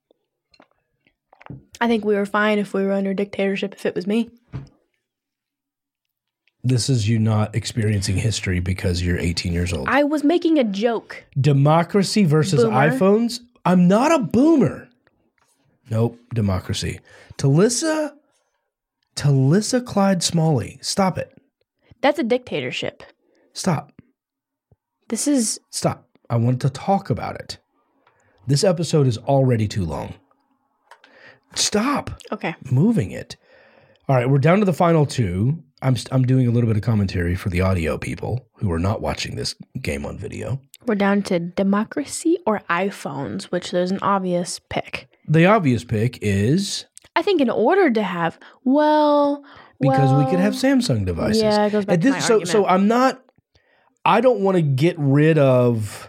S7: I think we were fine if we were under dictatorship if it was me.
S6: This is you not experiencing history because you're 18 years old.
S7: I was making a joke.
S6: Democracy versus
S7: Boomer.
S6: iPhones? I'm not a boomer. Nope, democracy. Talissa Clyde Smalley. Stop it.
S7: That's a dictatorship.
S6: Stop.
S7: Stop.
S6: I want to talk about it. This episode is already too long. Stop.
S7: Okay.
S6: Moving it. All right, we're down to the final two. I'm doing a little bit of commentary for the audio people who are not watching this game on video.
S7: We're down to democracy or iPhones, which there's an obvious pick.
S6: The obvious pick is...
S7: I think in order to have,
S6: because we could have Samsung devices.
S7: Yeah, it goes back to my argument.
S6: So I don't want to get rid of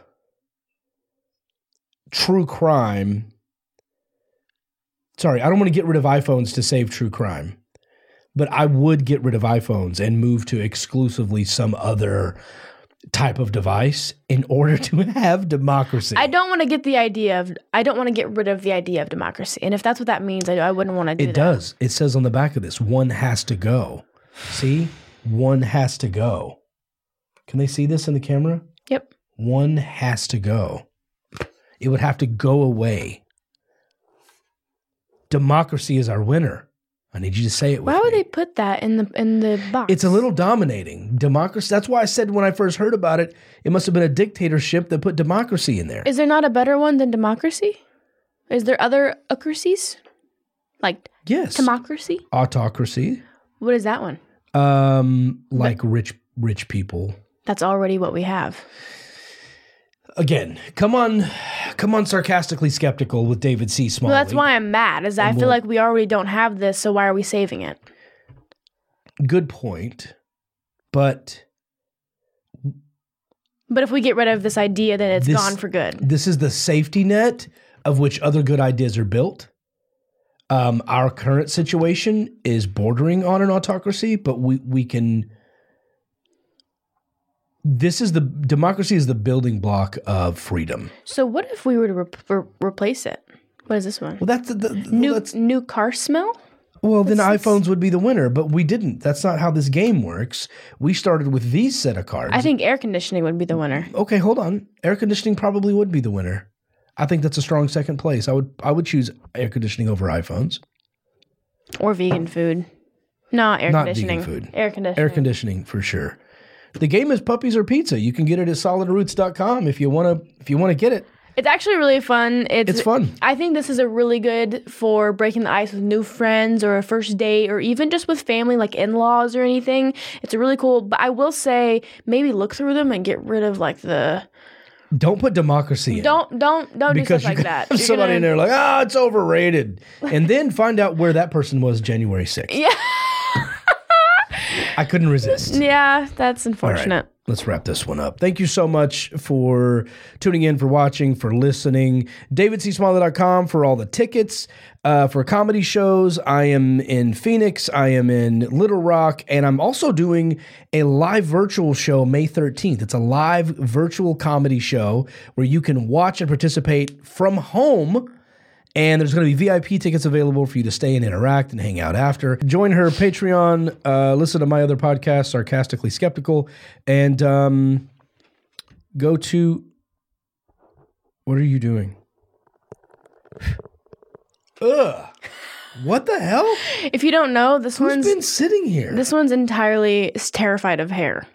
S6: true crime. Sorry, I don't want to get rid of iPhones to save true crime. But I would get rid of iPhones and move to exclusively some other type of device in order to have democracy.
S7: I don't want to get rid of the idea of democracy. And if that's what that means, I wouldn't want to do that.
S6: It does. It says on the back of this, one has to go. See? One has to go. Can they see this in the camera?
S7: Yep.
S6: One has to go. It would have to go away. Democracy is our winner. I need you to say it with me.
S7: Why would they put that in the box?
S6: It's a little dominating. Democracy. That's why I said when I first heard about it, it must have been a dictatorship that put democracy in there.
S7: Is there not a better one than democracy? Is there other ocracies? Like
S6: yes.
S7: Democracy?
S6: Autocracy.
S7: What is that one?
S6: Like rich people.
S7: That's already what we have.
S6: Again, come on sarcastically skeptical with David C. Smalley.
S7: Well, that's why I'm mad, I feel like we already don't have this, so why are we saving it?
S6: Good point. But
S7: if we get rid of this idea, then it's gone for good.
S6: This is the safety net, of which other good ideas are built. Our current situation is bordering on an autocracy, but we can. Democracy is the building block of freedom.
S7: So what if we were to replace it? What is this one?
S6: Well, that's
S7: new car smell.
S6: Well, then iPhones would be the winner, but we didn't. That's not how this game works. We started with these set of cards.
S7: I think air conditioning would be the winner.
S6: Okay, hold on. Air conditioning probably would be the winner. I think that's a strong second place. I would choose air conditioning over iPhones.
S7: Or vegan food. No, air
S6: Not
S7: conditioning.
S6: vegan food.
S7: Air conditioning.
S6: Air conditioning for sure. The game is Puppies or Pizza. You can get it at solidroots.com if you want to get it.
S7: It's actually really fun.
S6: It's fun.
S7: I think this is a really good for breaking the ice with new friends or a first date or even just with family like in-laws or anything. It's a really cool, but I will say maybe look through them and get rid of like the
S6: Don't put democracy in.
S7: Don't do
S6: because
S7: stuff like that.
S6: Have somebody in there like, it's overrated. And then find out where that person was January 6th.
S7: Yeah.
S6: I couldn't resist.
S7: Yeah, that's
S6: All
S7: unfortunate.
S6: right, let's wrap this one up. Thank you so much for tuning in, for watching, for listening. DavidCSmiley.com for all the tickets for comedy shows. I am in Phoenix. I am in Little Rock. And I'm also doing a live virtual show May 13th. It's a live virtual comedy show where you can watch and participate from home. And there's going to be VIP tickets available for you to stay and interact and hang out after. Join her Patreon. Listen to my other podcast, Sarcastically Skeptical. And go to... What are you doing? Ugh. What the hell?
S7: If you don't know, this
S6: Who's
S7: one's
S6: been sitting here?
S7: This one's entirely terrified of hair.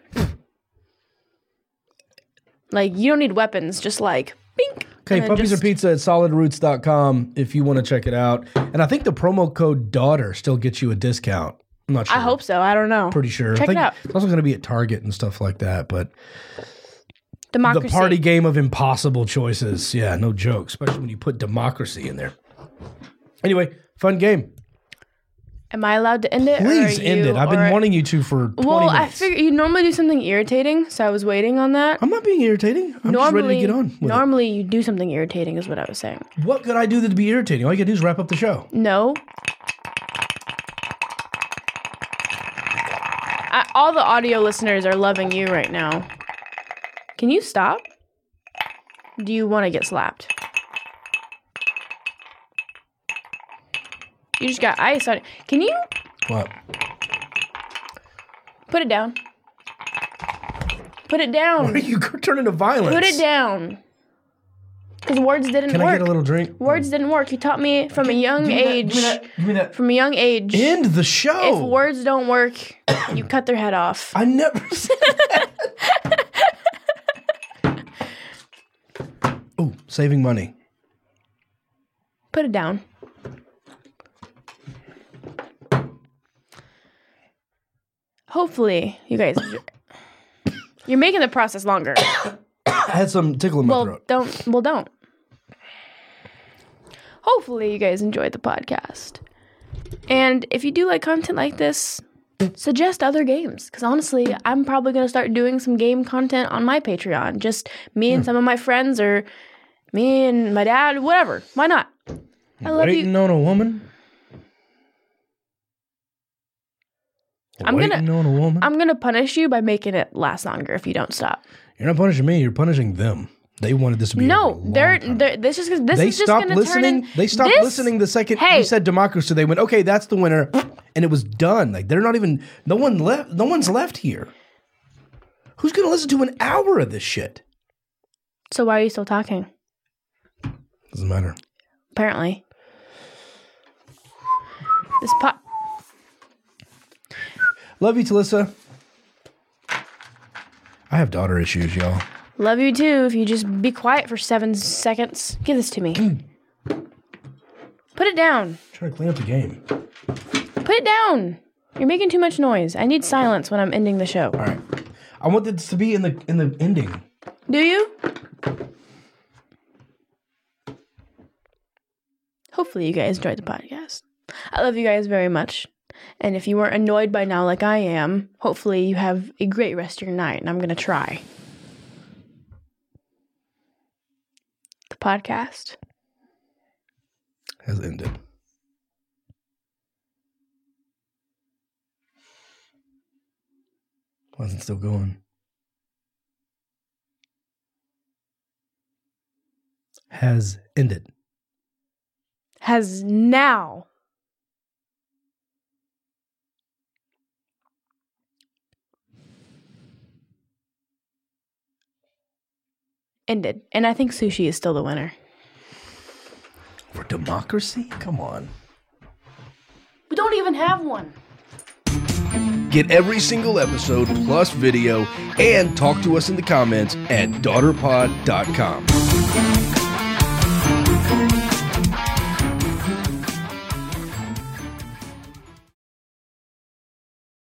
S7: Like, you don't need weapons, just like, bink.
S6: Okay, Puppies or Pizza at solidroots.com if you want to check it out. And I think the promo code DAUGHTER still gets you a discount. I'm not sure.
S7: I hope so. I don't know.
S6: Pretty sure.
S7: Check
S6: I think
S7: it out.
S6: It's also going to be at Target and stuff like that. But
S7: Democracy.
S6: the party game of impossible choices. Yeah, no joke. Especially when you put democracy in there. Anyway, fun game.
S7: Am I allowed to end it?
S6: Please
S7: or are
S6: end
S7: you,
S6: it. I've been wanting you to for 20
S7: Well, I
S6: minutes.
S7: figured you normally do something irritating, so I was waiting on that.
S6: I'm not being irritating. I'm just ready to get on with
S7: normally you do something irritating is what I was saying.
S6: it. What could I do that'd be irritating? All you got to do is wrap up the show.
S7: No. All the audio listeners are loving you right now. Can you stop? Do you want to get slapped? You just got ice on it. Can you
S6: What?
S7: put it down? Put it down.
S6: Why are you turning to violence?
S7: Put it down. Because words didn't
S6: Can
S7: work.
S6: I get a little drink?
S7: Words didn't work. He taught me from a young age.
S6: Give me that.
S7: From a young age.
S6: End the show.
S7: If words don't work, you cut their head off.
S6: I never said that. Oh, saving money.
S7: Put it down. Hopefully, you guys. You're making the process longer.
S6: I had some tickle in my throat.
S7: Don't. Hopefully, you guys enjoyed the podcast. And if you do like content like this, suggest other games. Because honestly, I'm probably going to start doing some game content on my Patreon. Just me and some of my friends, or me and my dad, whatever. Why not? I love
S6: Waiting
S7: you.
S6: on a woman.
S7: I'm
S6: Waiting on a woman.
S7: I'm gonna punish you by making it last longer if you don't stop.
S6: You're not punishing me. You're punishing them. They wanted this to be.
S7: No, they're this is just
S6: They
S7: is just
S6: stopped
S7: gonna turn
S6: listening.
S7: in.
S6: They stopped
S7: this-
S6: listening the second
S7: Hey.
S6: you said democracy. They went, okay, that's the winner, and it was done. Like they're not even. No one left. No one's left here. Who's gonna listen to an hour of this shit?
S7: So why are you still talking?
S6: Doesn't matter.
S7: Apparently, this pot.
S6: Love you, Talissa. I have daughter issues, y'all.
S7: Love you too. If you just be quiet for 7 seconds, give this to me. Put it down.
S6: Trying to clean up the game.
S7: Put it down. You're making too much noise. I need silence when I'm ending the show.
S6: All right. I want this to be in the ending.
S7: Do you? Hopefully you guys enjoyed the podcast. I love you guys very much. And if you weren't annoyed by now like I am, hopefully you have a great rest of your night, and I'm going to try. The podcast
S9: has ended. Why is it still going? Has ended.
S7: Has now ended. And I think sushi is still the winner.
S9: For democracy? Come on.
S7: We don't even have one.
S9: Get every single episode plus video and talk to us in the comments at daughterpod.com.